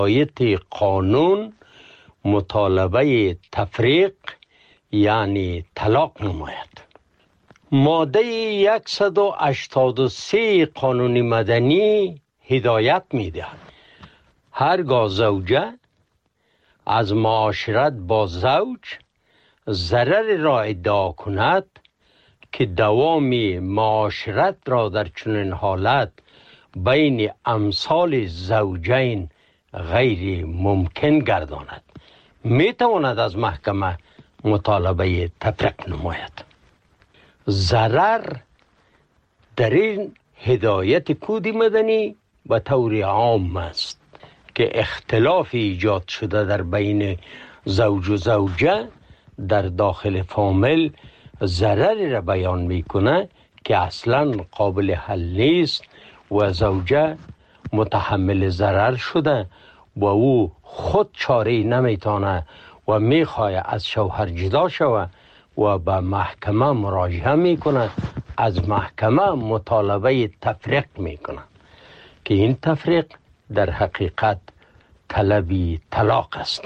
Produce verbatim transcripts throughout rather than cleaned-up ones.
آیت قانون مطالبه تفریق یعنی طلاق نماید. ماده صد و هشتاد و سه قانون مدنی هدایت می‌دهد هرگاه زوجه از معاشرت با زوج ضرر را ادعا کند که دوام معاشرت را در چنین حالت بین امثال زوجین غیر ممکن گرداند، می تواند از محکمه مطالبه تفریق نماید. ضرر در این هدایت کود مدنی به طور عام است که اختلاف ایجاد شده در بین زوج و زوجه در داخل فامیل ضرری را بیان میکنه که اصلا قابل حل نیست و زوجه متحمل ضرر شده و او خود چاره نمیتونه و میخواه از شوهر جدا شوه و به محکمه مراجعه میکنه، از محکمه مطالبه تفریق میکنه که این تفریق در حقیقت طلبی طلاق است.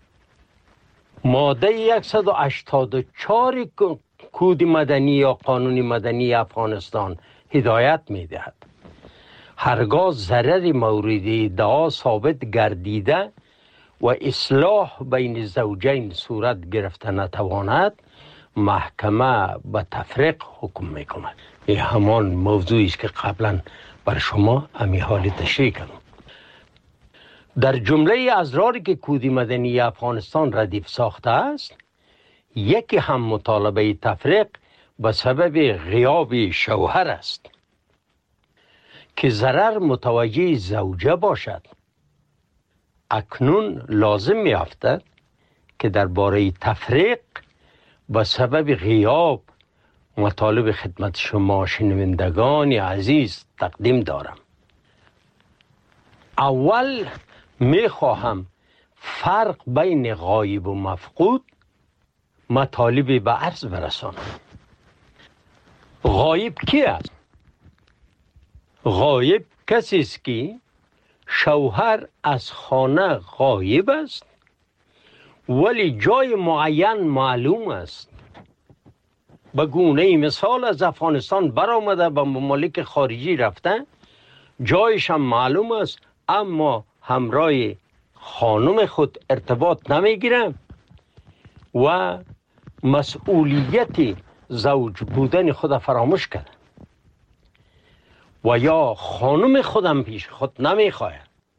ماده صد و هشتاد و چهار کود مدنی یا قانون مدنی افغانستان هدایت میدهد هرگاه ضرر مورد ادعا ثابت گردیده و اصلاح بین زوجین صورت گرفته نتواند، محکمه به تفریق حکم میکند. این همان موضوعی است که قبلا بر شما امی حال تشریح کردم. در جمله اضراری که کود مدنی افغانستان ردیف ساخته است، یکی هم مطالبه تفریق به سبب غیاب شوهر است که ضرر متوجه زوجه باشد. اکنون لازم می افتد که درباره تفریق به سبب غیاب مطالب خدمت شما شنوندگان عزیز تقدیم دارم. اول می خواهم فرق بین غایب و مفقود مطالب به عرض برسانم. غایب کی است؟ غایب کسی است که شوهر از خانه غایب است ولی جای معین معلوم است. به گونه مثال از افغانستان برآمده به ممالک خارجی رفته، جایش هم معلوم است اما همراه خانم خود ارتباط نمیگیره و مسئولیت زوج بودن خود فراموش کرده و یا خانم خودم پیش خود نمیخواه.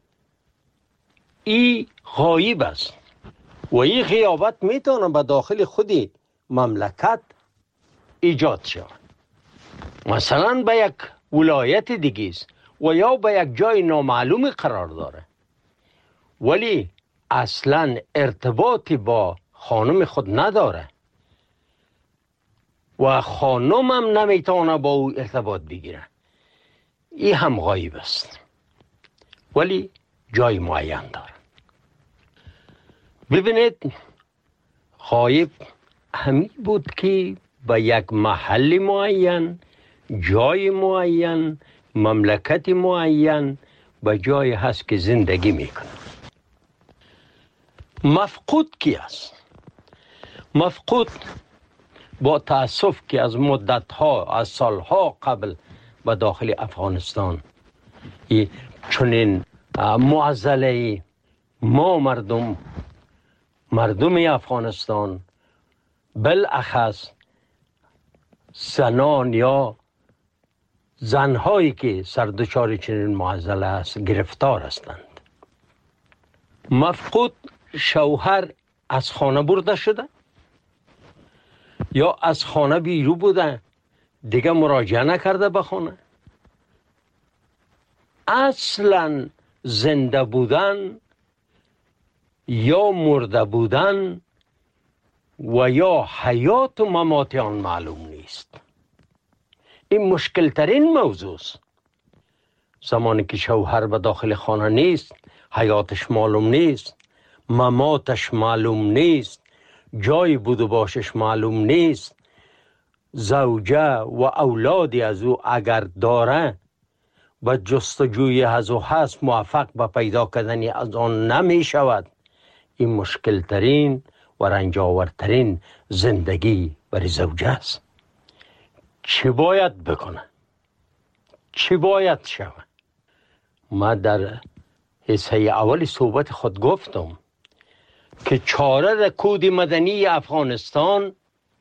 این غایب است و این غیابت میتونه به داخل خودی مملکت ایجاد شود. مثلا به یک ولایت دیگه است و یا به یک جای نامعلوم قرار داره ولی اصلا ارتباطی با خانم خود نداره و خانم هم نمیتونه با او ارتباط بگیره. این هم غایب است ولی جای معین داره. ببینید، غایب همین بود که به یک محل معین، جای معین، مملکت معین به جای هست که زندگی میکنه. مفقود کی است؟ مفقود با تأسف که از مدتها، از سالها قبل به داخل افغانستان چنین معضله ما مردم مردم افغانستان بالاخص زنان یا زنهایی که سردچار چنین معضله است گرفتار هستند. مفقود شوهر از خانه برده شده یا از خانه بیرون بوده، دیگه مراجعه نکرده به خانه. اصلا زنده بودن یا مرده بودن و یا حیات و ممات آن معلوم نیست. این مشکل ترین موضوع است. زمانی که شوهر به داخل خانه نیست، حیاتش معلوم نیست، مماتش معلوم نیست، جای بود و باشش معلوم نیست، زوجه و اولادی از او اگر داره به جستجوی از و هست موفق به پیدا کردن از آن نمی شود، این مشکل ترین و رنجاورترین زندگی برای زوجه است. چی باید بکنه؟ چی باید شود؟ ما در حصه اول صحبت خود گفتم که چاره در کود مدنی افغانستان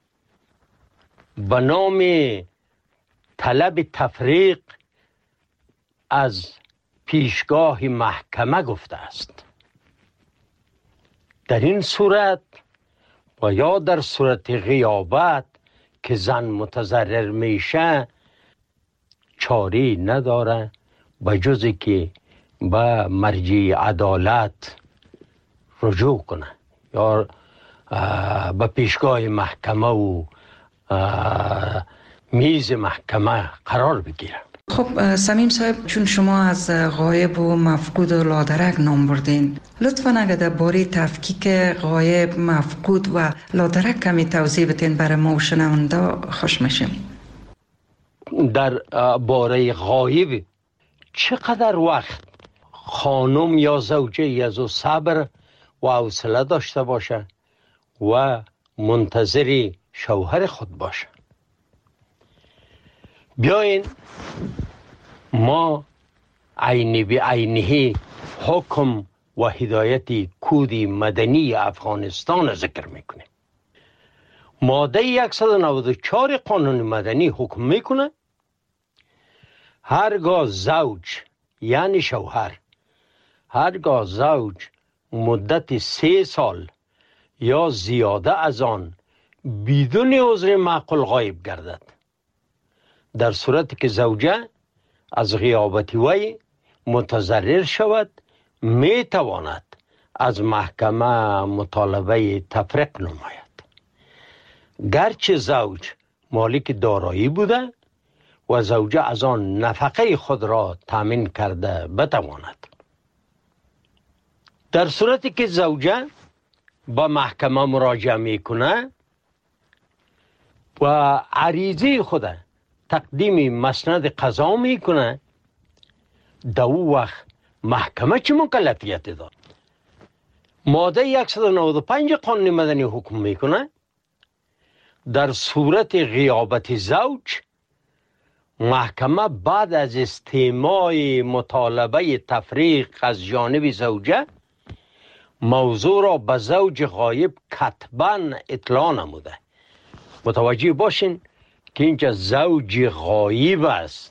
به نام طلب تفریق از پیشگاه محکمه گفته است. در این صورت و یا در صورت غیابت که زن متضرر میشه چاری نداره به جز که به مرجع عدالت رجوع کنه یا به پیشگاه محکمه و میز محکمه قرار بگیره. خب صمیم صاحب، چون شما از غایب و مفقود و لادرک نام بردین، لطفاً اگر درباره تفکیک غایب، مفقود و لادرک کمی توضیح بدین برای ما و شنونده خوش میشیم. در باره غایب چقدر وقت خانم یا زوجه از او صبر و حوصله داشته باشه و منتظر شوهر خود باشه؟ بیاین ما عینی به عینی حکم و هدایت کود مدنی افغانستان ذکر میکنه. ماده صد و نود و چهار قانون مدنی حکم میکنه هرگاه زوج یعنی شوهر هرگاه زوج مدت سه سال یا زیاده از آن بدون عذر معقول غایب گردد، در صورتی که زوجه از غیابت وی متضرر شود، می تواند از محکمه مطالبه تفریق نماید. گرچه زوج مالک دارایی بوده و زوجه از آن نفقه خود را تامین کرده بتواند. در صورتی که زوجه با محکمه مراجعه میکنه و عریضه خود تقدیم مسند قضا میکنه، در او وقت محکمه چه مکلفیت داد؟ ماده صد و نود و پنج قانون مدنی حکم میکنه در صورت غیابت زوج محکمه بعد از استماع مطالبه تفریق از جانب زوجه موضوع را به زوج غایب کتباً اطلاع نموده. متوجه باشین که اینجا زوج غایب است،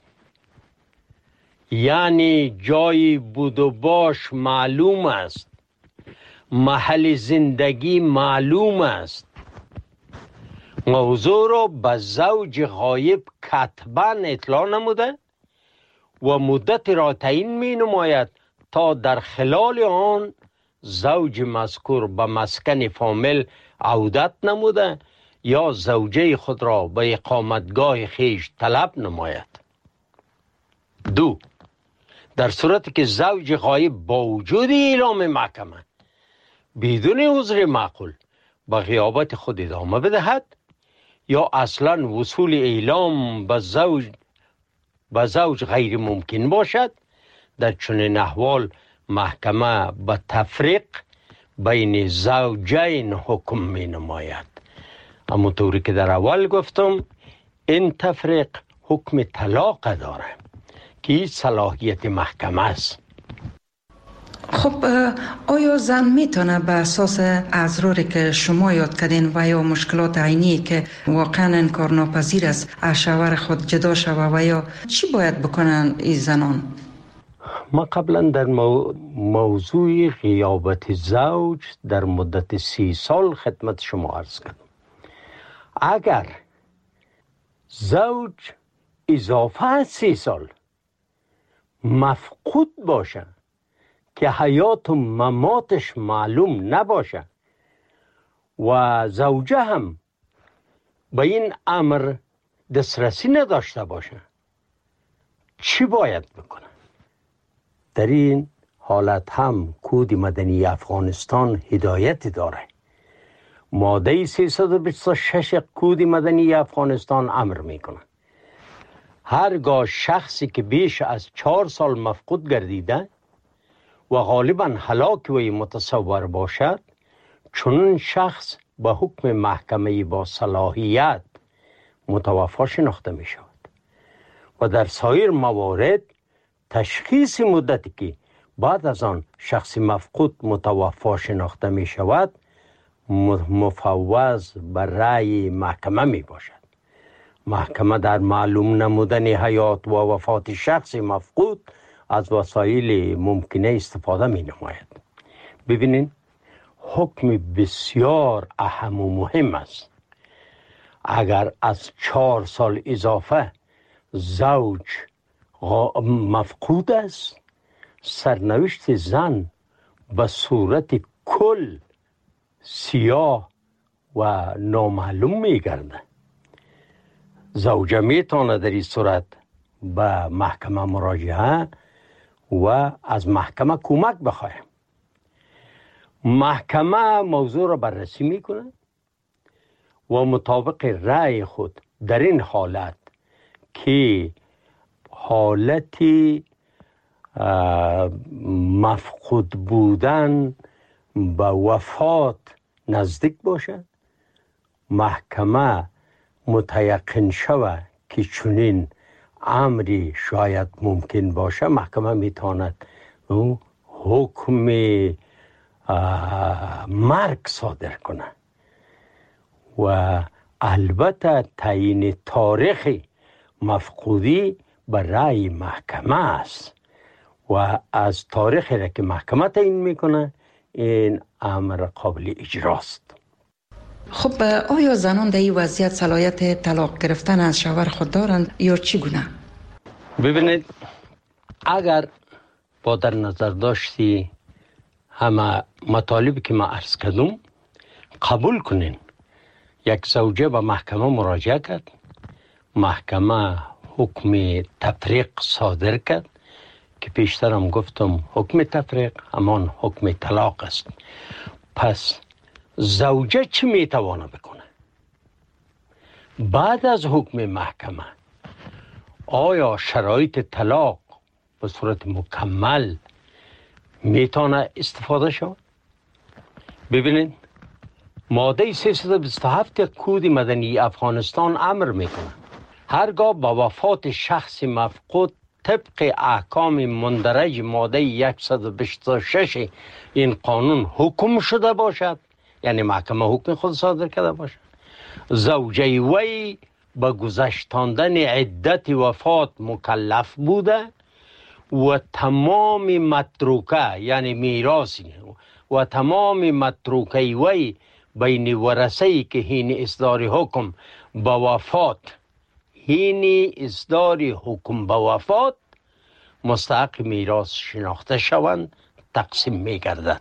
یعنی جای بود و باش معلوم است، محل زندگی معلوم است. موضوع را به زوج غایب کتباً اطلاع نموده و مدت را تعیین می نماید تا در خلال آن زوج مذکور به مسکن فامیل عودت نموده یا زوجه خود را به اقامتگاه خیش طلب نماید. دو، در صورتی که زوج غایب با وجود اعلام محکمه بدون عذر معقول به غیابت خود ادامه بدهد یا اصلا وصول اعلام به زوج به زوج غیر ممکن باشد، در چنین احوال محکمه به تفریق بین زوجین حکم می نماید. اما طوری که در اول گفتم این تفریق حکم طلاق داره که این صلاحیت محکمه است. خب آیا زن میتونه به اساس اضراری که شما یاد کردین و یا مشکلات عینی که واقعا انکارناپذیر است از شوهر خود جدا شوه و یا چی باید بکنن این زنان؟ ما قبلا در مو... موضوع غیابت زوج در مدت سی سال خدمت شما عرض کردم. اگر زوج اضافه از سی سال مفقود باشه که حیات و مماتش معلوم نباشه و زوجه هم به این امر دسترسی نداشته باشه، چی باید بکنه؟ در این حالت هم کود مدنی افغانستان هدایت داره. ماده سیصد و بیست و شش کود مدنی افغانستان امر میکنه هرگاه شخصی که بیش از چهار سال مفقود گردیده و غالباً هلاک وی متصور باشد، چنین شخص به حکم محکمه با صلاحیت متوفی شناخته می شود و در سایر موارد تشخیص مدتی که بعد از آن شخص مفقود متوفی شناخته می شود مفوض به رأی محکمه می باشد. محکمه در معلوم نمودن حیات و وفات شخص مفقود از وسایل ممکنه استفاده می نماید. ببینین حکم بسیار اهم و مهم است. اگر از چهار سال اضافه زوج مفقود است، سرنوشت زن به صورت کل سیاه و نامعلوم می گرده. زوجه می تواند در این صورت به محکمه مراجعه و از محکمه کمک بخواهد. محکمه موضوع را بررسی می کند و مطابق رأی خود در این حالت که حالت مفقود بودن به وفات نزدیک باشد، محکمه متیقن شود که چنین امری شاید ممکن باشه، محکمه میتواند حکم مرگ صادر کنه و البته تعیین تاریخ مفقودی به رأی محکمه است و از تاریخی را که محکمه تعیین میکنه این امر قابل اجراست. خب آیا زنان در این وضعیت صلاحیت طلاق گرفتن از شوهر خود دارند یا چگونه؟ ببینید، اگر با در نظر داشتی همه مطالبی که ما عرض کردم قبول کنین، یک زوجه به محکمه مراجعه کرد، محکمه حکم تفریق صادر کرد که پیشترم گفتم حکم تفریق همان حکم طلاق است. پس زوجه چی میتوانه بکنه؟ بعد از حکم محکمه آیا شرایط طلاق به صورت مکمل میتونه استفاده شود؟ ببینید، ماده سیصد و بیست و هفت کود مدنی افغانستان امر میکنه هرگاه با وفات شخص مفقود طبق احکام مندرج ماده صد و بیست و شش این قانون حکم شده باشد، یعنی محکمه حکم خود صادر کرده باشد، زوجه وی به گذشتاندن عدت وفات مکلف بوده و تمام متروکه یعنی میراثی و تمام متروکه وی بین ورثه‌ای که هین اصدار حکم به وفات هین اصدار حکم به وفات مستحق میراث شناخته شوند تقسیم می گردد.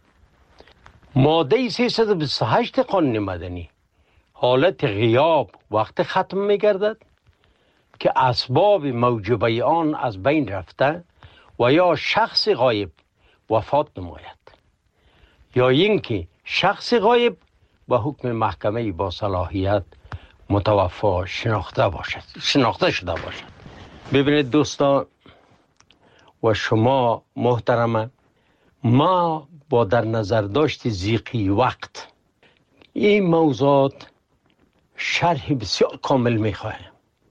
ماده سیصد و بیست و هشت قانون مدنی حالت غیاب وقت ختم می گردد که اسباب موجبه آن از بین رفته و یا شخص غایب وفات نماید یا اینکه شخص غایب به حکم محکمه با صلاحیت متوفی شناخته باشد شناخته شده باشد. ببینید دوستان و شما محترمه، ما با در نظر داشت ضیقی وقت این موضوعات شرح بسیار کامل میخواهیم.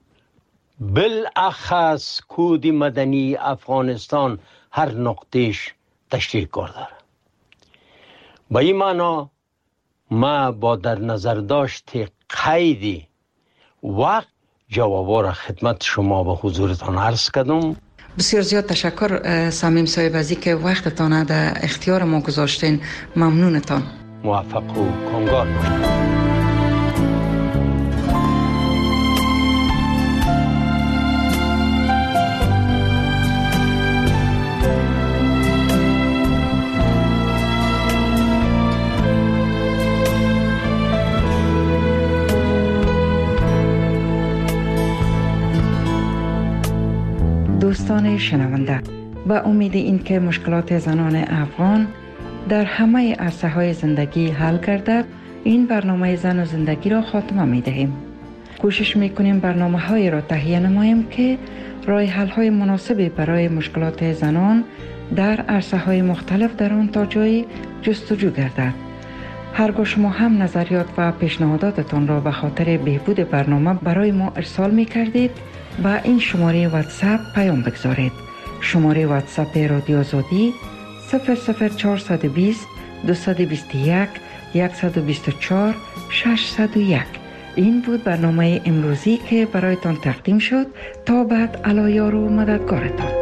بالاخص کود مدنی افغانستان هر نقطهش تشریح کار داره. با این معنا ما با در نظر داشت قید وقت جوابا را خدمت شما به حضورتان عرض کردم. بسیار زیاد تشکر صمیم صاحب از اینکه وقتتان در اختیار ما گذاشتین. ممنونتان. موفق و کامگار باشید. دوستان شنونده، با امید اینکه مشکلات زنان افغان در همه عرصه‌های زندگی حل گردد، این برنامه زن و زندگی را خاتمه می دهیم. کوشش میکنیم برنامه های را تهیه نماییم که راه حل های مناسبی برای مشکلات زنان در عرصه های مختلف در آن تا جایی جستجو گردد. هرگاه شما هم نظریات و پیشنهاداتتان را به خاطر بهبود برنامه برای ما ارسال می کردید، با این شماره واتساپ پیام بگذارید. شماره واتساپ رادیو آزادی صفر صفر چهارصد و بیست دویست و بیست و یک صد و بیست و چهار ششصد و یک. این بود برنامه امروزی که برایتان تقدیم شد. تا بعد، الایار و مددگارتان.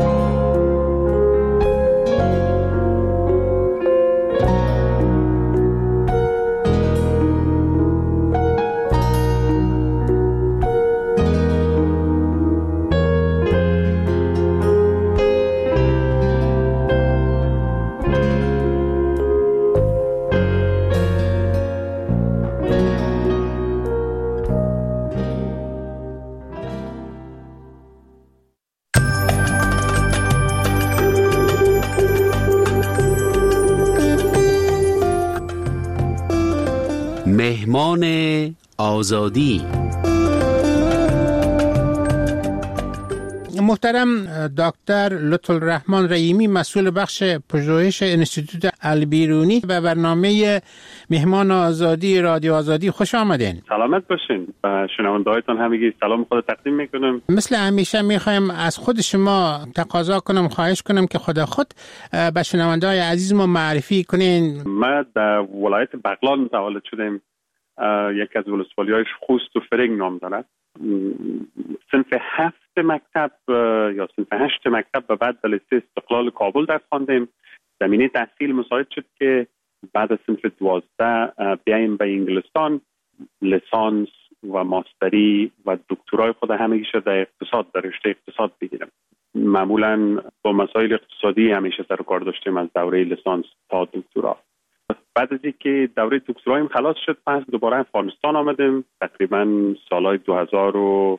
مهمان آزادی. محترم دکتر لطفالرحمن رحیمی، مسئول بخش پژوهش انستیتوت البیرونی و برنامه مهمان آزادی رادیو آزادی، خوش آمدین. سلامت باشین. شنونده‌هایتان همگی سلام خود تقدیم میکنم. مثل همیشه میخوایم از خود شما تقاضا کنم، خواهش کنم که خود خود به شنونده‌های عزیز ما معرفی کنین. ما در ولایت بغلان متولد شدیم. یکی از ولسوالی‌های خوست و فرنگ نام دارد. صنف هفت مکتب یا صنف هشت مکتب و بعد در لیسه استقلال کابل درس خواندیم. زمینه تحصیل مساعد شد که بعد از صنف دوازده بیاییم به انگلستان لیسانس و ماستری و دکترای خود همگیش در اقتصاد، در رشته اقتصاد بگیرم. معمولا با مسائل اقتصادی همیشه سر و کار داشتیم از دوره لیسانس تا دکترا. بعد از اینکه دوره دکترایم خلاص شد، پس دوباره افغانستان آمدیم. تقریبا سالهای دو هزار و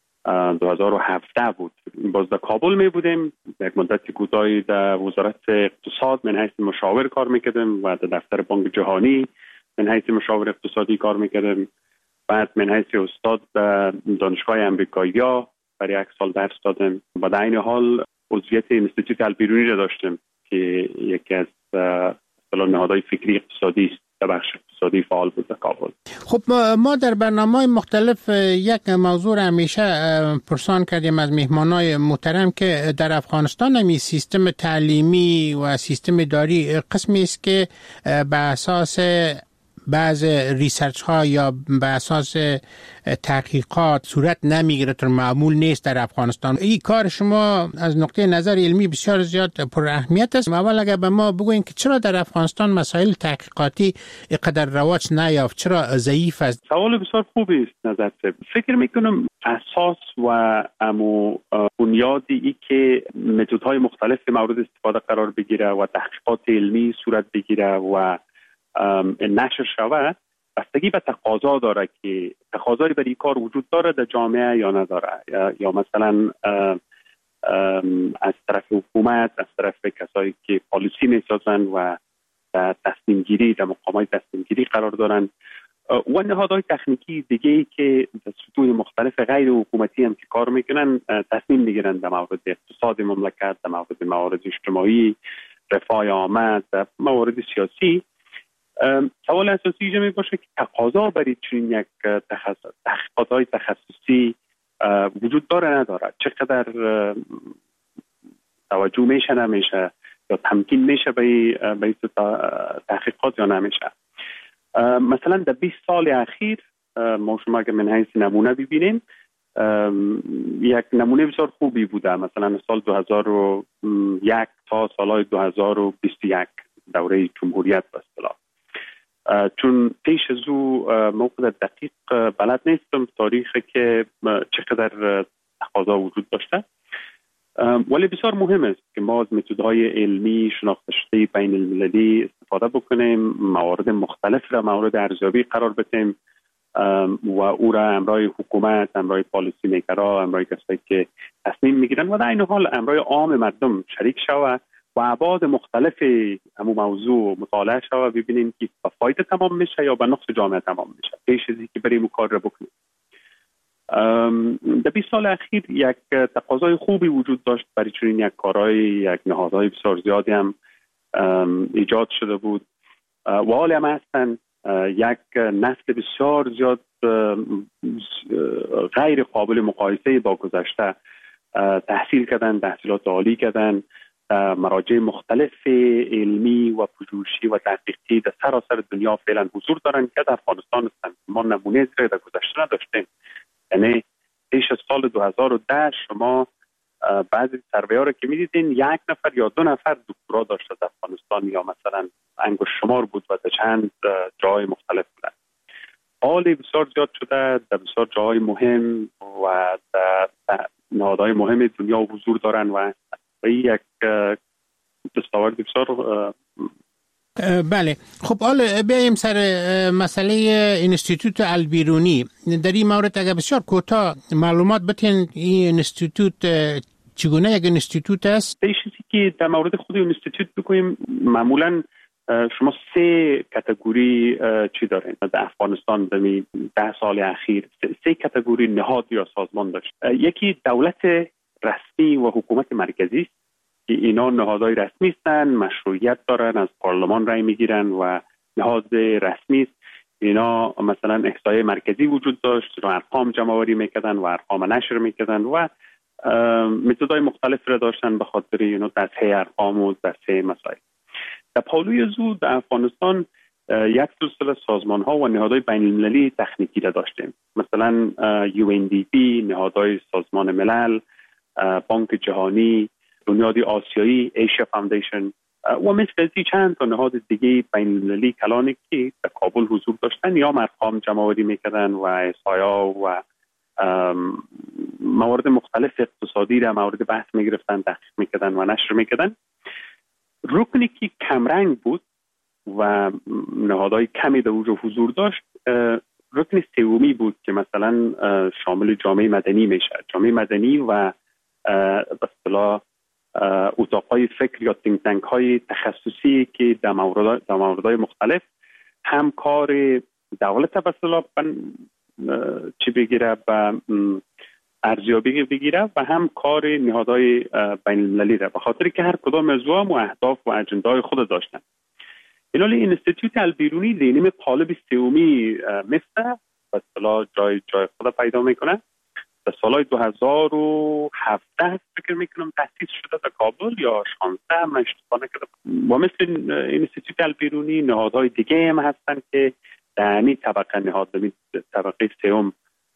هفده بود. باز در کابل می بودیم. یک مدت کوتاهی در وزارت اقتصاد من حیث مشاور کار میکردیم و در دفتر بانک جهانی من حیث مشاور اقتصادی کار میکردیم. بعد من حیث استاد در دانشگاه امریکایی برای یک سال درس دادم و در این حال عضویت انستیتوت البیرونی را داشتیم که یکی از نهادهای فکری اقتصادی است، در بخش اقتصادی فعال بود در کابل. خب ما در برنامه‌های مختلف یک موضوع همیشه پرسان کردیم از مهمانای محترم که در افغانستان همی سیستم تعلیمی و سیستم اداری قسمی است که به اساس بعض ریسرچ ها یا به اساس تحقیقات صورت نمیگیره، طور معمول نیست در افغانستان. این کار شما از نقطه نظر علمی بسیار زیاد پر اهمیت است. اول اگر به ما بگوین که چرا در افغانستان مسائل تحقیقاتی اینقدر رواج نیافت، چرا ضعیف است؟ سوال بسیار خوبی است نظر. فکر میکنم اساس و امو بنیادی ای که متدهای مختلف مورد استفاده قرار بگیره و تحقیقات علمی صورت بگیره و نشر شود، بستگی به تقاضا داره که تقاضایی برای کار وجود داره در جامعه یا نداره، یا, یا مثلا از طرف حکومت، از طرف کسایی که پالیسی میسازن و تصمیم گیری در مقامات تصمیم گیری قرار دارن و نهادهای تکنیکی دیگه ای که در سطوح مختلف غیر حکومتی هم که کار میکنن تصمیم میگیرن در مورد اقتصاد مملکت، در مورد موارد اجتماعی، رفاه عامه، در موارد سیاسی. سوال اساسی اینجا می باشه که تقاضا برای چنین یک تخصص تحقیقات‌های تخصصی وجود داره نداره، چقدر توجه میشه نمیشه یا تمکین میشه به به تحقیقات یا نمیشه. مثلا در بیست سال اخیر ما شما اگر من حیث نمونه ببینیم یک نمونه بسیار خوبی بوده. مثلا سال دو هزار و یک تا سال دو هزار و بیست و یک دوره جمهوریت به اصطلاح، چون پیش از او موقع دقیق بلد نیستم تاریخی که چقدر تقاضا وجود داشته، ولی بسیار مهم است که ما از متدهای علمی شناخته شده بین المللی استفاده بکنیم، موارد مختلف را مورد ارزیابی قرار بدیم و او را امرای حکومت، امرای پالیسی میکرا، امرای کسایی که تصمیم میگیرن و در این حال امرای عام مردم شریک شود و ابعاد مختلف همون موضوع مطالعه شود و ببینیم که به فایده تمام میشه یا به نقص جامعه تمام میشه پیش از اینکه بریم کار را بکنیم. در بیست سال اخیر یک تقاضای خوبی وجود داشت برای چنین یک کارهای، یک نهادهای بسیار زیادی هم ایجاد شده بود و حال هم هستن. یک نسل بسیار زیاد غیر قابل مقایسه با گذشته تحصیل کردن، تحصیلات عالی کردن، مراجع مختلف علمی و پژوهشی و تحقیقی در سراسر دنیا فعلا حضور دارن که در افغانستان هستند. ما نمونه زیر در گذشته نداشتیم. یعنی پیش از سال دو هزار و ده شما بعضی سروی‌ها رو که می‌دیدین یک نفر یا دو نفر دکترا داشت از افغانستان یا مثلا انگشت شمار بود و در چند جای مختلف بودن. حال بسیار زیاد شده، در بسیار جای مهم و در نهادهای مهم دنیا حضور دارن و یک دستاورد بسیار. بله، خب حالا بیایم سر مسئله اینستیتوت البیرونی. در این مورد اگر بسیار کوتاه معلومات بتین این اینستیتوت چگونه یک اینستیتوت است؟ این چیزی که در مورد خود اینستیتوت بگویم، معمولا شما سه کاتگوری چی دارین در افغانستان در ده سال اخیر؟ سه کاتگوری نهاد یا سازمان داشت. یکی دولت رسمی و حکومت مرکزی است که اینا نهادهای رسمی هستند، مشروعیت دارن، از پارلمان رای میگیرن و نهاد رسمی است. اینا مثلا احصایه مرکزی وجود داشت، اینا ارقام جمع آوری میکردن و ارقام نشر میکردن و متدای مختلف را داشتن به خاطر اینا تصحیح ارقام و تصحیح مسائل. در پالوی زو در افغانستان یک سلسله سازمان ها و نهادهای بین المللی تکنیکی را داشتیم، مثلا یو ان دی پی، نهادهای سازمان ملل، بانک جهانی، بنیاد آسیایی، ایشیا فاندیشن و مثل چند تا نهاد دیگه بین المللی کلانی که در کابل حضور داشتن یا ارقام جمع آوری میکردن و احصایا و موارد مختلف اقتصادی را مورد بحث میگرفتن، تحقیق میکردن و نشر میکردن. رکنی که کمرنگ بود و نهادهای کمی در اونجا حضور داشت، رکن سومی بود که مثلا شامل جامعه مدنی میشه. جامعه مدنی و به اصطلاح اتاقهای فکر یا تینک تانک های تخصصی که در مورد در موردهای مختلف هم کار دولت به اصطلاح چی بگیره و ارزیابی بگیره و هم کار نهادهای بین المللی را، به خاطر که هر کدام از اونها اهداف و اجندای خود داشتن. اینال اینستیتوت البیرونی دینیم قالب سومی مثل به اصطلاح جای جای خود پیدا میکنه. در سال دو هزار و هفده فکر میکنم تأسیس شده در کابل یا شانزده، من اشتباه نکردم. و مثل اینستیتوت البیرونی نهادهای دیگه هم هستن که در این طبقه نهاد در طبقه سوم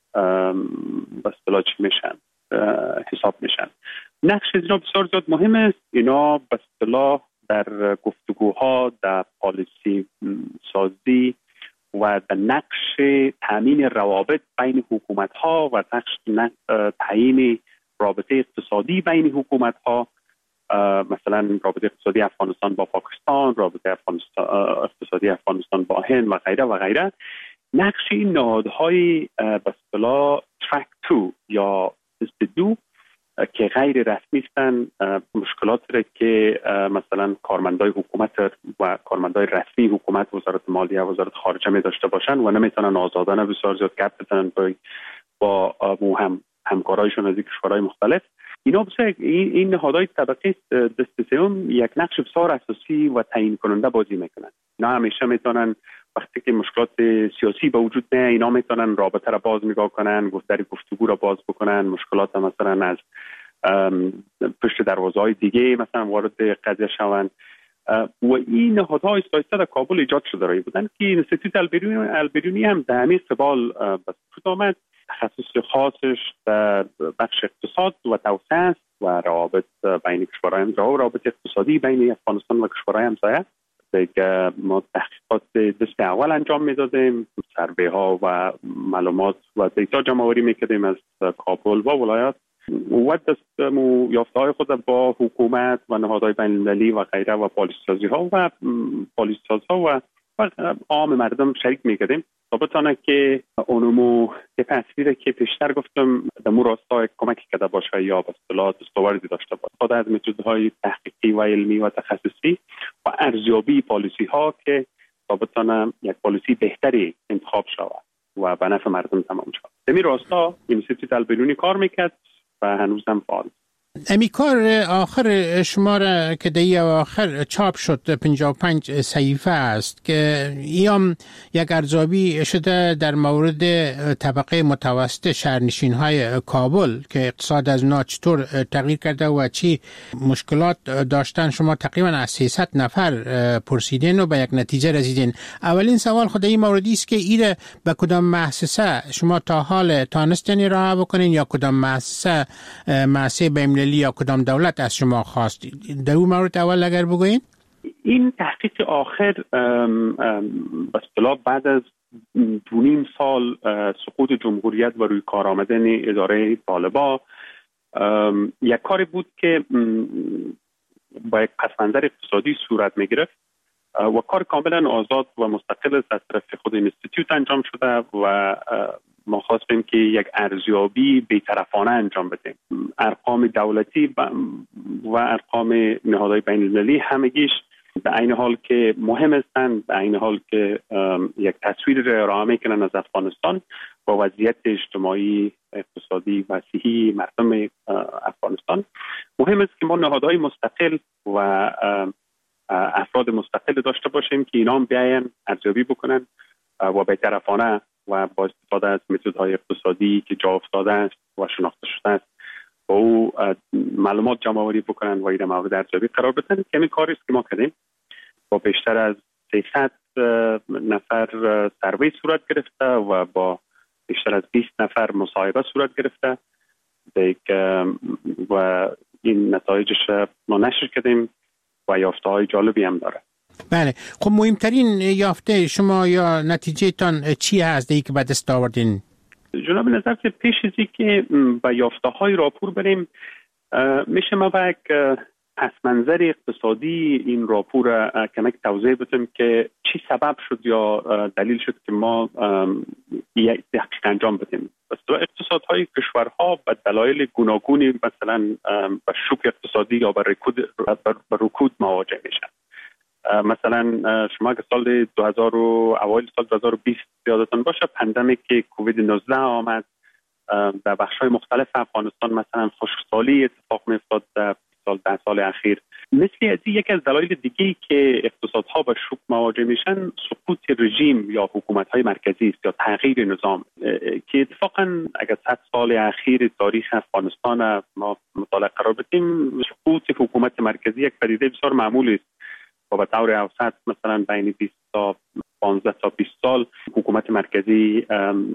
به اصطلاح چی میشن حساب میشن. نقش اینا بسیار زیاد مهم است. اینا به اصطلاح در گفتگوها، در پالیسی سازی و در نقش تامین روابط بین حکومت ها و نقش تعیین رابطه اقتصادی بین حکومت ها، مثلا رابطه اقتصادی افغانستان با پاکستان، رابطه افغانستان اقتصادی افغانستان با هند و غیره و غیره. نقش این نهادهای به اصطلاح ترک دو یا دو که غیر رسمی هستند، مشکلات را که مثلا کارمندای حکومت و کارمندای رسمی حکومت، وزارت مالیه و وزارت خارجه می داشته باشند و نمیتونن آزادانه بسیار زیاد گپ بزنن با هم همکارایشون از کشورهای مختلف. اینا بسیار این نهادهای طبقه دست سوم یک نقش بسیار اساسی و تعیین کننده بازی میکنن. اینا همیشه میتونن وقتی که مشکلات سیاسی به وجود میاد، اینا میتونن رابطه را باز نگاه کنن، گفتاری گفتگو را باز بکنن، مشکلات مثلا از پشت دروازه‌های دیگه مثلا وارد قضیه شوند. و این نهادها آیسته در کابل ایجاد شده رایی بودن که اینستیتوت البیرونی البیرونی هم در همین قبال به وجود آمد. تخصص خاصش در بخش اقتصاد و توسعه است و روابط بین کشورهای همسایه، روابط اقتصادی بین افغانستان و کشورهای همسایه. دیگه ما تحقیقات دست اول انجام میدادیم، سروی ها و معلومات و دیتا جمع آوری میکردیم از کابل و ولایات و دست یافته های خود با حکومت و نهادهای بین المللی و غیره و پالیسی سازی ها و پالیسی ساز ها و عام مردم شریک میکردیم تا بتانه که اونمو که تصویر که پیشتر گفتم در مو راستا کمک کرده باشه یا به اصطلاح دستاوردی داشته باشه، خود از متدهای تحقیقی و علمی و تخصصی و ارزیابی پالیسی ها که تا بتانه یک پالیسی بهتری انتخاب شود. و به نفع مردم تمام شد. در این راستا اینستیتوت البرونی کار میکرد و هنوزم فعال. امی کار آخر شما را که در آخر چاپ شد پنجاه و پنج صحیفه است که ایام یک ارزیابی شده در مورد طبقه متوسط شهرنشین های کابل که اقتصاد از اونا چطور تغییر کرده و چی مشکلات داشتن. شما تقریبا از سیصد نفر پرسیدین و به یک نتیجه رسیدین. اولین سوال خود این موردی است که ایره به کدام مؤسسه شما تا حال تانستین راه بکنین یا کدام مؤسسه مؤسسه بین یا کدام دولت از شما خواست؟ در اون مورد اول اگر بگوین. این تحقیق آخر به اصطلاح بعد از دو نیم سال سقوط جمهوریت و روی کار آمدن اداره طالبا یک کاری بود که با یک پس‌منظر اقتصادی صورت می گرفت و کار کاملا آزاد و مستقل از طرف خود اینستیتوت انجام شده و ما خواستیم که یک ارزیابی بی‌طرفانه انجام بدیم. ارقام دولتی و ارقام نهادهای بین المللی همگیش به عین حال که مهم هستند، به عین حال که یک تصویر را ارائه میکنن از افغانستان با وضعیت اجتماعی، اقتصادی و صحی مردم افغانستان، مهم است که ما نهادهای مستقل و افراد مستقل داشته باشیم که اینا هم بیاین ارزیابی بکنن و بی‌طرفانه و با استفاده از متدهای اقتصادی که جا افتاده است و شناخته شده است با او معلومات جمع آوری بکنن و این مورد ارزیابی قرار بدن. که این کاری است که ما کردیم. با بیشتر از سیصد نفر سروی صورت گرفته و با بیشتر از بیست نفر مصاحبه صورت گرفته و این نتایجش ما نشر کردیم و یافته های جالبی هم داره. بله، خب مهمترین یافته شما یا نتیجه تان چی هست دیگه که به دست آوردین؟ جناب نظر که پیش از اینکه به یافته های راپور بریم میشه ما با یک پس منظر اقتصادی این راپور کمک توضیح بدیم که چی سبب شد یا دلیل شد که ما یک تحقیق انجام بدیم. اقتصادهای کشورها به دلایل گوناگونی مثلا به شوک اقتصادی یا به رکود به رکود مواجه میشن. مثلا شما که سال دو هزار و اوایل سال دو هزار و بیست یادتون باشه پندمیک که کووید نوزده آمد در بخش‌های مختلف افغانستان، مثلا خشکسالی اتفاق می‌افتاد در سال ده سال اخیر. مثل از یک از دلایل دیگه‌ای که اقتصادها با شوک مواجه میشن سقوط رژیم یا حکومت‌های مرکزی است یا تغییر نظام که اتفاقا اگر صد سال اخیر تاریخ افغانستان ما مطالعه قرار بدیم، سقوط حکومت مرکزی یک پدیده بسیار معمولی است و به طور اوسط مثلا بین بیست تا پانزده تا بیست سال حکومت مرکزی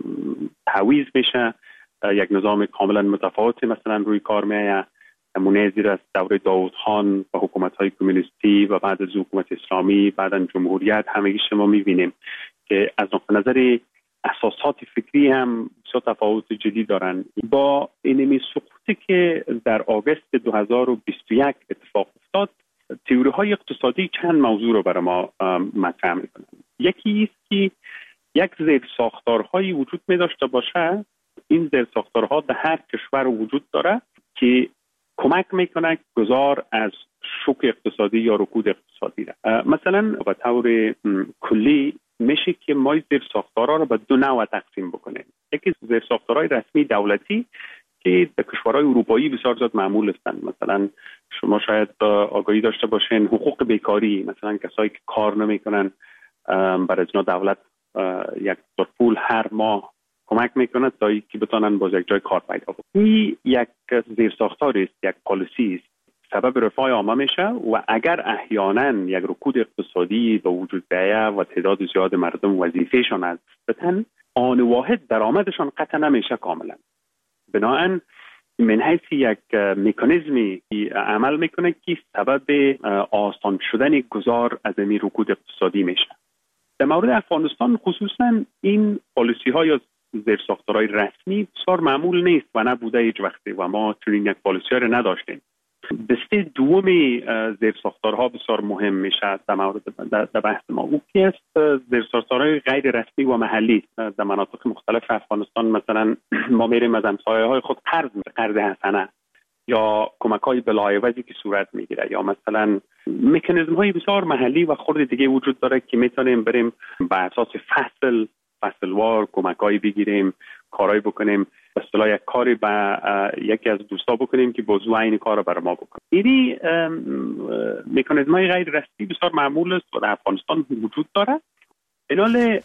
تعویض میشه، یک نظام کاملا متفاوت مثلا روی کار میآید. نمونه زیر از دوره داوود خان و حکومت‌های کمونیستی و بعد از حکومت اسلامی بعداً جمهوریت همگی شما می‌بینیم که از نقطه نظر اساسات فکری هم بسیار تفاوت جدی دارن. با اینمی سقوطی که در آگوست دو هزار و بیست و یک اتفاق افتاد، تئوری‌های اقتصادی چند موضوع رو برای ما مطرح می‌کنن. یکی است که یک زیر ساختارهایی وجود می داشته باشه، این زیر ساختارها در هر کشور وجود داره که کمک میکنه گذار از شوک اقتصادی یا رکود اقتصادی را. مثلا به طور کلی میشه که ما زیر ساختارها رو به دو نوع تقسیم بکنیم. یکی زیر ساختارهای رسمی دولتی که در کشورهای اروپایی بسیار زیاد معمول هستند. مثلا شما شاید آگاهی داشته باشین حقوق بیکاری، مثلا کسایی که کار نمیکنن برای اینا دولت یک پول هر ماه کمک میکنه تا اینکه بتونن باز یک جای کار پیدا کنن. این یک زیر ساختاری است، یک پالیسی است، سبب رفاه عامه میشه و اگر احیانا یک رکود اقتصادی به وجود بیاید و تعداد زیاد مردم وظیفهشان از بتن، آن واحد درآمدشان قطع نمیشه کاملا. بنابراین من حیث یک مکانیزمی عمل میکنه که سبب آسان شدن گذار از این رکود اقتصادی میشه. در مورد افغانستان خصوصا این پالیسی ها یا زیر ساختارهای رسمی بسیار معمول نیست و نبوده هیچ وقتی و ما چنین یک پالیسی رو نداشتیم. دسته دومی زیر ساختارها بسیار مهم میشه در مورد در بحث ما. او کی است؟ زیر ساختارهای غیر رسمی و محلی. در مناطق مختلف افغانستان مثلا ما میریم از همسایه‌های خود قرض قرض حسنه یا کمک‌های بلایوزی که صورت میگیره یا مثلا مکانیزم‌های بسیار محلی و خرد دیگه وجود داره که میتونیم بریم بر اساس فصل فصلوار کمکایی بگیریم، کارایی بکنیم، به اصطلاح یک کاری با یکی از دوستا بکنیم که بازو این کار رو برای ما بکنه. اینی مکانیزم‌های غیر رسمی بسیار معمول است و در افغانستان وجود داره. اینال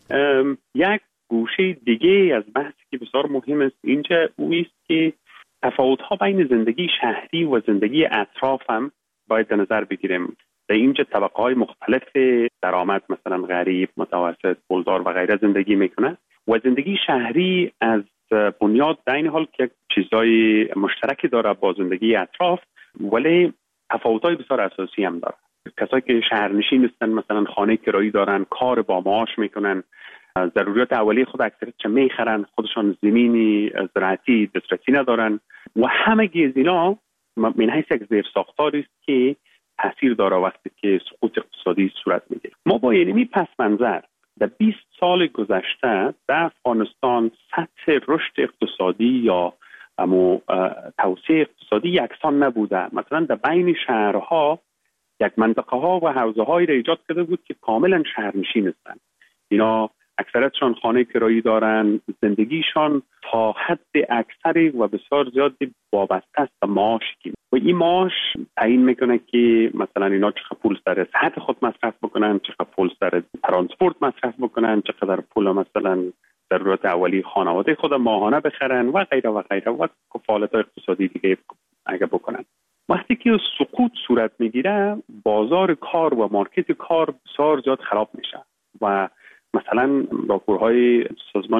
یک گوشه دیگه از بحثی که بسیار مهم است اینجا اویست که تفاوت‌ها بین زندگی شهری و زندگی اطراف هم باید در نظر بگیریم. در اینجا طبقه‌های مختلف درآمد مثلا غریب، متوسط، پولدار و غیره زندگی میکنه و زندگی شهری از بنیاد در این حال که چیزای مشترکی داره با زندگی اطراف، ولی تفاوت‌های بسیار اساسی هم داره. کسایی که شهرنشین هستن مثلا خانه کرایی دارن، کار با معاش میکنن، ضروریات اولیه خود اکثریت چه میخرن، خودشان زمینی زراعتی دسترسی ندارن و همگی از اینا من حیث یک زیر ساختاری است که تاثیر داره وقتی که سقوط اقتصادی صورت میگیره. ما با اینمی پس منظر در بیست سال گذشته در افغانستان سطح رشد اقتصادی یا امو توسعه اقتصادی یکسان نبوده. مثلا در بین شهرها یک منطقه ها و حوزه هایی را ایجاد کرده بود که کاملا شهرنشین هستند. اینا اکثرتشان خانه کرایی دارن، زندگیشان تا حد اکثری و بسیار زیادی وابسته است به معاش و این معاش تعیین میکنه که مثلا اینا چقدر پول سر صحت خود مصرف بکنن، چقدر پول سر ترانسپورت مصرف بکنن، چقدر پول مثلا ضرورت اولیه خانواده خود ماهانه بخرن و غیره و غیره و فعالیت اقتصادی دیگه اگه بکنن. وقتی که سقوط صورت میگیره بازار کار و مارکت کار بسیار زیاد خراب میشه و مثلا راپورهای سازمان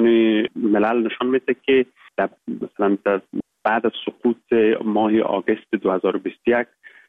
ملل نشان میده که در مثلا در بعد از سقوط ماه آگوست دو هزار و بیست و یک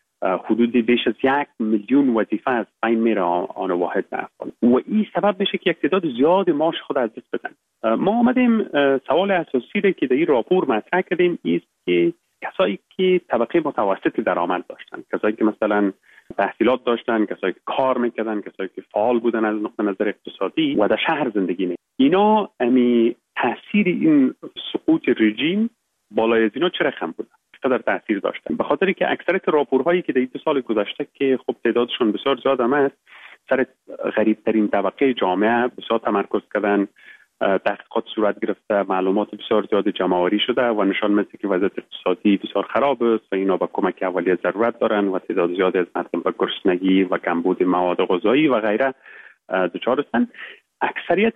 حدودی بیش از یک میلیون وظیفه از بین میره آن واحد در افغانستان و این سبب میشه که یک تعداد زیاد معاش خود از دست بدن. ما آمدیم سوال اساسی رو که در این راپور مطرح کردیم است که کسایی که طبقه متوسط درآمد داشتن، کسایی که مثلا تحصیلات داشتن، کسایی که کار میکردن، کسایی که فعال بودن از نقطه نظر اقتصادی و در شهر زندگی میکردن، اینا امی تاثیر این سقوط رژیم بالای از اینا چه رقم بوده؟ چقدر تاثیر داشتن؟ به خاطری که اکثریت راپورهایی که در این سال گذشته که خب تعدادشون بسیار زیاد است سر غریب ترین طبقه جامعه بسیار تمرکز کردن، تحقیقات صورت گرفته، معلومات بسیار زیاد جمع‌آوری شده و نشان میده که وضعیت اقتصادی بسیار خراب است و اینا به کمک اولیه ضرورت دارن و تعداد زیادی از مردم به گرسنگی و کمبود مواد غذایی و غیره دچار هستند. اکثریت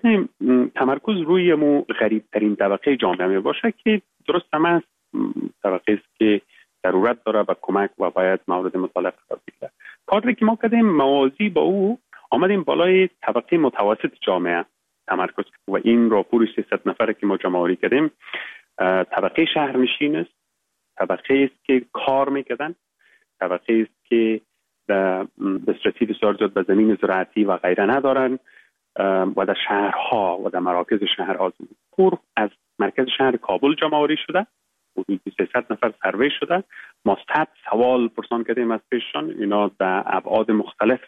تمرکز روی مو غریب ترین طبقه جامعه می باشه که درست هم است، طبقه است که ضرورت داره به کمک و باید مورد مطالعه قرار بگیره. کاری که ما کردیم موازی با او آمدیم بالای طبقه متوسط جامعه تمرکز و این راپور سیصد نفره که ما جمع‌آوری کردیم طبقه شهرنشین است، طبقه است که کار میکردن، طبقه است که دسترسی بسیار زیاد به زمین زراعتی و غیره ندارن و در شهرها و در مراکز شهرها. راپور از مرکز شهر کابل جمع‌آوری شده، حدود سیصد نفر سروی شده. ما صد سوال پرسان کردیم از پیششان، اینا در ابعاد مختلف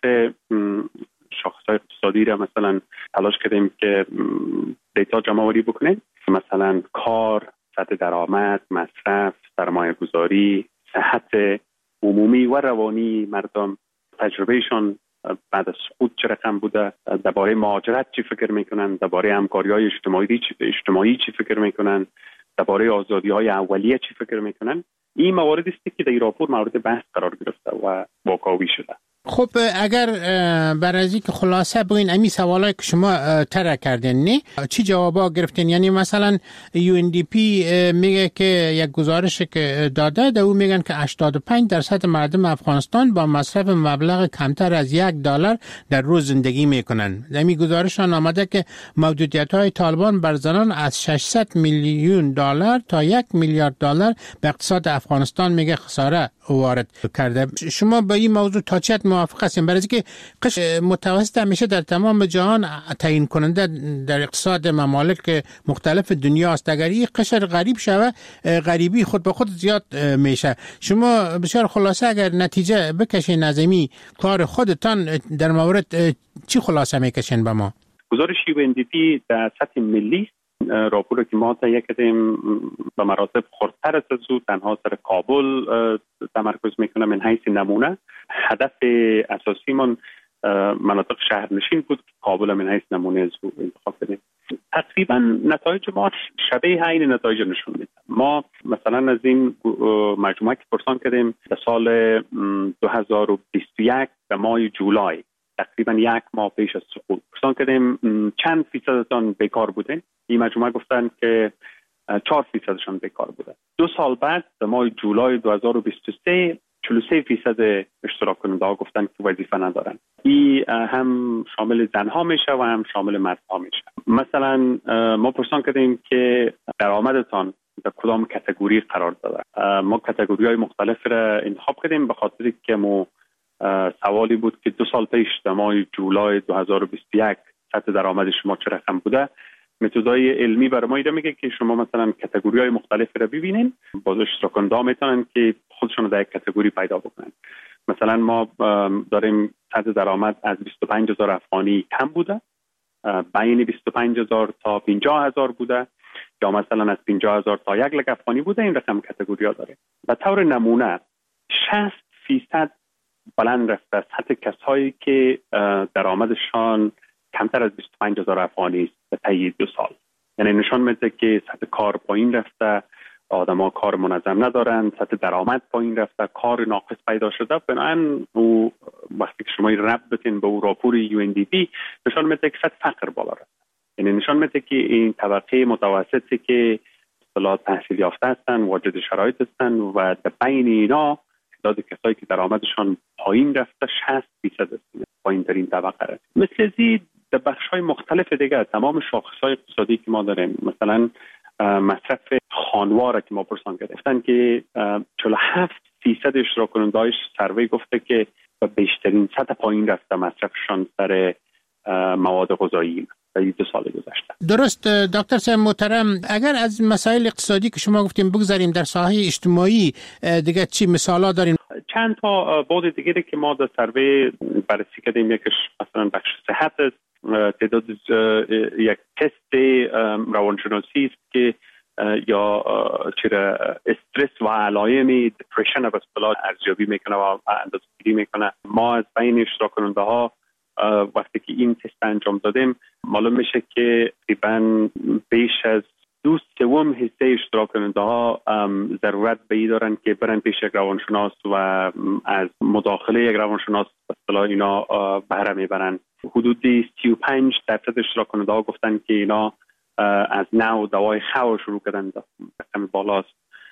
شاخص‌های اقتصادی را مثلا تلاش کردیم که دیتا جمع‌آوری بکنیم، مثلا کار، سطح درآمد، مصرف، سرمایه‌گذاری، صحت عمومی و روانی مردم، تجربهشان بعد از سقوط چه رقم بوده، درباره مهاجرت چی فکر میکنن، درباره همکاری‌های اجتماعی اجتماعی چی فکر میکنن، درباره آزادی‌های اولیه چی فکر میکنن. این موارد است که در این راپور مورد بحث قرار گرفته و واکاوی شده. خب اگر بر از اینکه خلاصه بگین امی سوالایی که شما طرح کردین نه چی جوابا گرفتین؟ یعنی مثلا یو ان دی پی میگه که یک گزارش که داده ده او میگن که هشتاد و پنج درصد مردم افغانستان با مصرف مبلغ کمتر از یک دلار در روز زندگی میکنن. در این گزارش آمده که محدودیت های طالبان بر زنان از ششصد میلیون دلار تا یک میلیارد دلار به اقتصاد افغانستان میگه خساره وارد کرده. شما با این موضوع تا چه موافق هستیم؟ برای اینکه قشر متوسط همیشه در تمام جهان تعیین کننده در اقتصاد ممالک مختلف دنیا است. اگر این قشر غریب شوه غریبی خود به خود زیاد میشه. شما بسیار خلاصه اگر نتیجه بکشین از این کار خودتان در مورد چی خلاصه میکشین به ما؟ گزارش یو ان دی پی در سطح ملی راپور که ما تهیه کردیم به مراتب خردتر است از او، تنها سر کابل تمرکز میکنه. من حیث نمونه هدف اساسی من مناطق شهرنشین بود که کابل من حیث نمونه از او انتخاب کردیم. تقریبا نتایج ما شبیه عین نتایج نشون میده. ما مثلا از این مجموعه که پرسان کردیم در سال دو هزار و بیست و یک در ماه جولای، تقریبا یک ماه پیش از سقوط پرسان کردیم چند فیصدتان بیکار بودین. این مجموعه گفتن که چهار فیصدشان بیکار بوده. دو سال بعد در ماه جولای دو هزار و بیست و سه چهل و سه فیصد اشتراک کننده ها گفتن که وظیفه ندارن. این هم شامل زنها میشه و هم شامل مردها میشه. مثلا ما پرسان کردیم که درآمدتان در کدام کاتگوری قرار داده. ما کاتگوری های مختلف را انتخاب کردیم به خاطر که ما سوالی بود که دو سال پیش در ماه جولای دو هزار و بیست و یک سطح درآمد شما چه رقم بوده. متدای علمی برای ما ایده میگه که شما مثلا کاتگوری های مختلف را ببینین، باز اشتراک کننده ها میتونن که خودشون در یک کاتگوری پیدا بکنن. مثلا ما داریم سطح درآمد از بیست و پنج هزار افغانی کم بوده، بین بیست و پنج هزار تا پنجاه هزار بوده، یا مثلا از پنجاه هزار تا یک لک افغانی بوده. این رقم کاتگوری ها داره. به طور نمونه شصت فیصد بلند رفته سطح کسایی که درآمدشان کمتر از بیست و پنج هزار افغانی است به طی دو سال. یعنی نشان میده که سطح کار پایین رفته، آدما کار منظم ندارن، سطح درآمد پایین رفته، کار ناقص پیدا شده. بنابراین او وقتی که شما رب بتین به او راپور یو ان دی پی نشان میده که سطح فقر بالا رفته. یعنی نشان میده که این طبقه متوسطی که اصطلاح تحصیل یافته هستن، واجد شرایط هستن و در بین اینا تعداد کسایی که درآمدشان پایین رفته شصت فیصد است، پایین ترین طبقه است. مثل زید در بخش‌های مختلف دیگه تمام شاخص‌های اقتصادی که ما داریم، مثلا مصرف خانوار که ما پرسان گرفتن که چهل و هفت فیصد اشتراک کننده‌های سروی گفته که به بیشترین سطح پایین رفته مصرفشان سر مواد غذایی در دو سال گذشته. درست دکتر صاحب محترم، اگر از مسائل اقتصادی که شما گفتیم بگذاریم، در ساحه اجتماعی دیگه چی مثالا داریم؟ چند تا بعد دیگری که ما در سروی بررسی کردیم، یکیش مثلا بخش صحت است. تعداد یک تست روانشناسی است که یا چرا استرس و علائم دپرشن به اصطلاح ارزیابی میکنه و اندازه‌گیری میکنه. ما از بین اشتراک کننده ها وقتی که این تست انجام دادیم معلوم میشه که تقریبا بیش از دو سوم حصه اشتراک کننده ها ضرورت به این دارن که برن پیش یک روانشناس و از مداخله یک روانشناس به اصطلاح اینا بهره میبرن. حدودی سی و پنج درصد اشتراک کننده ها گفتن که اینا از نو دوای خو شروع کردن، رقم بالاست.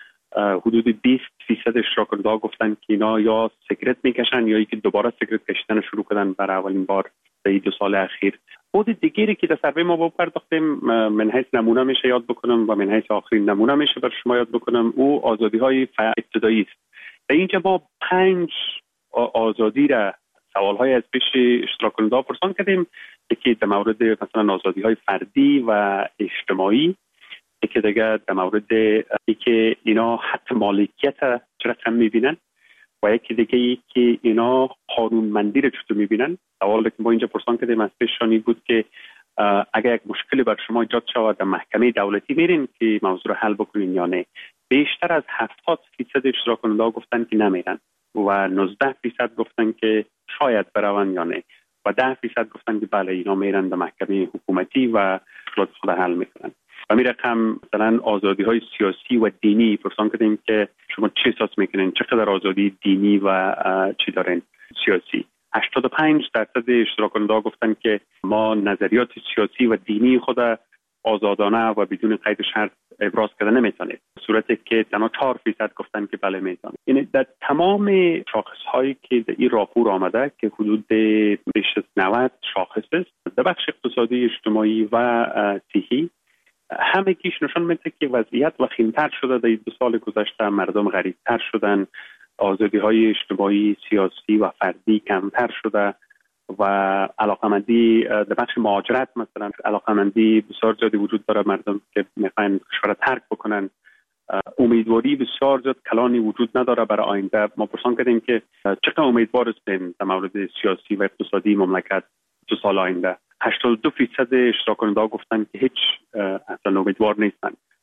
حدود بیست فیصد اشتراک کننده ها گفتن که اینا یا سیگرت میکشن یا اینکه دوباره سیگرت کشیدن شروع کردن برای اولین بار در دو سال اخیر. بود دیگری که در سروی ما بپرداختیم، من حیث نمونه میشه یاد بکنم و من حیث آخرین نمونه میشه بر شما یاد بکنم، او آزادی های ابتدایی است. در اینجا ما پنج آزادی را سوال های از پیش اشتراک کننده ها پرسان کردیم. یکی در مورد مثلا آزادی های فردی و اجتماعی، یکی دیگه در مورد اینکه اینا حق مالکیت چه رقم میبینن و یکی دیگه ای که اینا قانونمندی رو چطور میبینن. سوالی که ما اینجا پرسان کردیم از پیشانی بود که اگر یک مشکلی بر شما ایجاد شود در محکمه دولتی میرین که موضوع رو حل بکنین یا نه. بیشتر از هفتاد فیصد اشتراک کننده ها گفتن که نمیرن و نوزده فیصد گفتن که شاید برون یا نه و ده فیصد گفتن که بله اینا میرن در محکمه حکومتی و خود خود حل میکنن. و می رقم مثلا آزادی های سیاسی و دینی پرسان کردیم که شما چه احساس میکنین، چقدر آزادی دینی و چی دارین سیاسی. هشتاد و پنج درصد اشتراک کننده ها گفتن که ما نظریات سیاسی و دینی خود آزادانه و بدون قید شرط ابراز کردن نمیتونید، صورتی که تنها چهار فیصد گفتن که بله میتونید. یعنی در تمام شاخص هایی که در این راپور آمده که حدود بیش از نود شاخص است در بخش اقتصادی، اجتماعی و صحی، همه کیش نشان میده که وضعیت وخیم‌تر شده. در دو سال گذشته مردم غریب‌تر شدن، آزادی های اجتماعی، سیاسی و فردی کمتر شده و علاقمندی در بخش مهاجرت مثلا علاقمندی بسیار زیادی وجود داره. مردم که میخواین کشور ترک بکنن، امیدواری بسیار زیاد کلانی وجود نداره برای آینده. ما پرسان کردیم که چقدر امیدوار هستین در مورد سیاسی و اقتصادی مملکت دو سال آینده. هشتاد و دو فیصد اشتراک کننده ها گفتن که هیچ اصلا امیدوار نیستن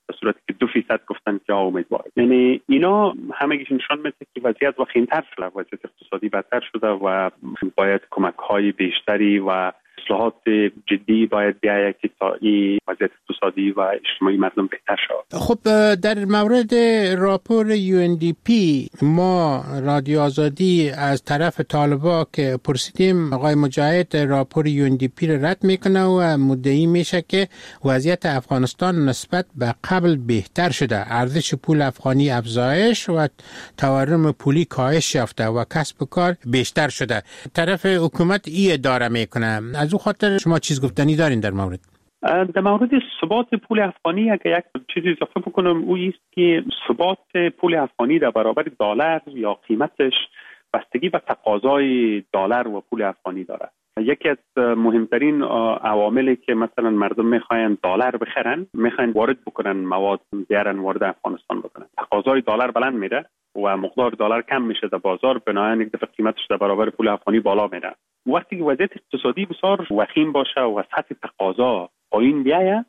در صورتی که دو فیصد گفتن که امیدوار. یعنی اینا همگیش نشان میده که وضعیت وخیم‌تر شده، وضعیت اقتصادی بدتر شده و باید کمک‌های بیشتری و اصلاحات جدی باید بیاید که تا این وضعیت اقتصادی و اجتماعی مردم بهتر شود. خب در مورد راپور یو ان دی پی ما رادیو آزادی از طرف طالبا که پرسیدیم، آقای مجاهد راپور یو ان دی پی رو رد میکنه و مدعی میشه که وضعیت افغانستان نسبت به قبل بهتر شده، ارزش پول افغانی افزایش و تورم پولی کاهش یافته و کسب و کار بیشتر شده. طرف حکومت ای اداره میکنه. از او خاطر شما چیز گفتنی دارین در مورد؟ در مورد ثبات پول افغانی اگر یک چیزی اضافه بکنم، او است که ثبات پول افغانی در برابر دلار یا قیمتش بستگی به تقاضای دلار و پول افغانی داره. یکی از مهمترین عواملی که مثلا مردم میخواین دلار بخرن، میخواین وارد بکنن مواد بیارن وارد افغانستان بکنن، تقاضای دلار بلند میره و مقدار دلار کم میشه در بازار، بنابراین یک دفعه قیمتش در برابر پول افغانی بالا میره. وقتی که وضعیت اقتصادی بسیار وخیم باشه و سطح تقاضا پایین بیاید،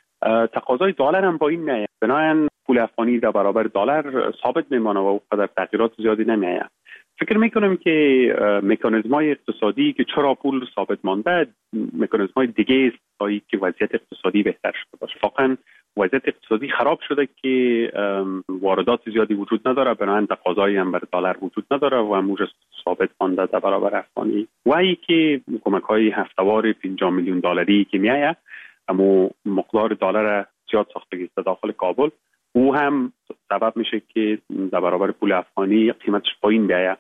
تقاضای دلار هم پایین میاد، بنابراین پول افغانی در برابر دلار ثابت میمانه و او قدر تغییرات زیادی نمیاد. فکر میکنم که مکانیزم‌های اقتصادی که چرا پول ثابت مانده، مکانیزم‌های دیگه است تا که وضعیت اقتصادی بهتر شده باشه. واقعا وضعیت اقتصادی خراب شده که واردات زیادی وجود نداره، بنابراین تقاضایی هم بر دلار وجود نداره و موج ثابت مانده در برابر افغانی. و ای که کمک‌های هفته‌وار پنجاه میلیون دلاری که میآید، اما مقدار دلار زیاد ساختگی است داخل کابل، او هم سبب میشه که در برابر پول افغانی قیمتش پایین بیاید.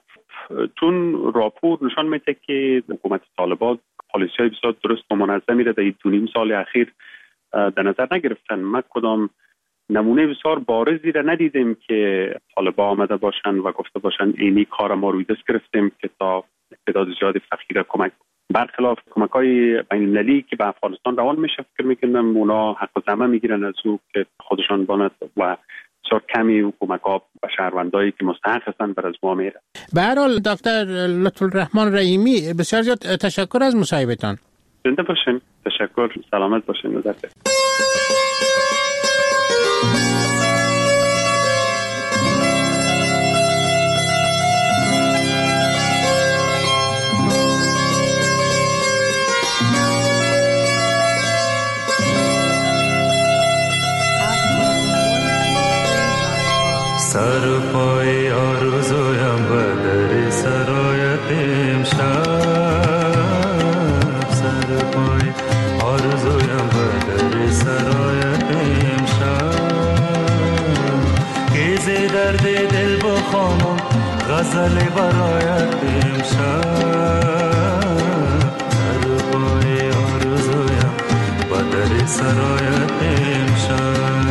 چون راپور نشان میده که حکومت طالبان پالیسی‌های بسیار درست و منظمی را در این دو نیم سال اخیر در نظر نگرفتن. ما کدام نمونه بسیار بارزی را ندیدیم که طالبان آمده باشن و گفته باشن اینی کار ما روی دست گرفتیم که تا تعداد زیادی فقیر کمک. برخلاف کمک‌های بین‌المللی که به افغانستان روان میشه، فکر میکنم اونا حق زمه میگیرن از او که خودشان باند و بسیار کمی حکومت‌ها و شهروندایی که مستحق هستند بر از ما میره. به هر حال دکتر لطف‌الرحمن رحیمی، بسیار زیاد تشکر از مصاحبهتان. زنده باشین. تشکر. سلامت باشین. نظرت. سر پای آرزویم به در سرایت امشب، سر پای آرزویم به در سرایت امشب، که ز درد دل بخوانم غزل برایت امشب، سر پای آرزویم به در سرایت امشب.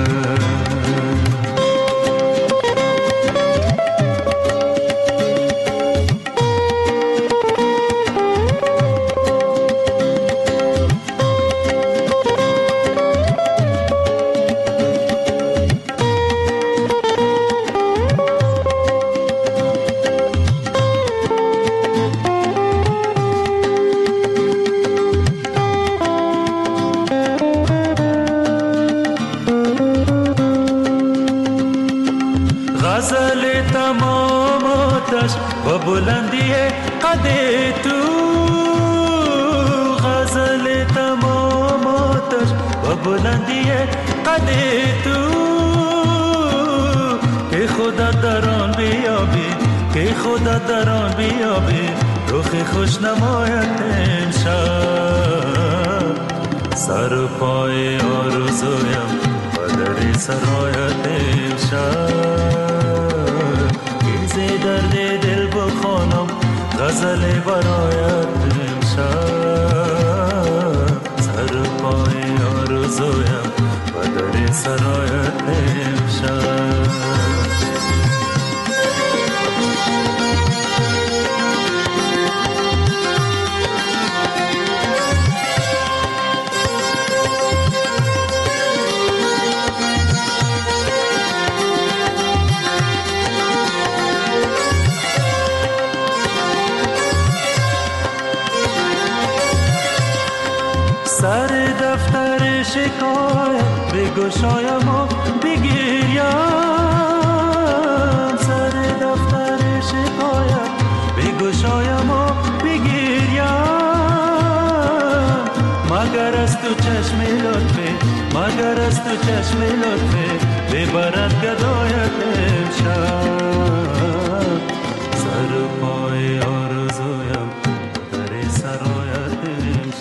بلندی قد تو غزل تماماتش و بلندی قد تو، که خدا در آن بیابی، که خدا در آن بیابی رخ خوش نمایت امشب، سر پای آرزویم و در سرایت امشب، که ز درد دل بخوانم غزل برایت امشب، سر پای آرزویم و در سرایت امشب. سر دفتر شکایت بگشایم و بگیریم، سر دفتر شکایت بگشایم و بگیریم، مگر از تو چشم لطفه، مگر از تو چشم لطفه ببرد گدایت امشب.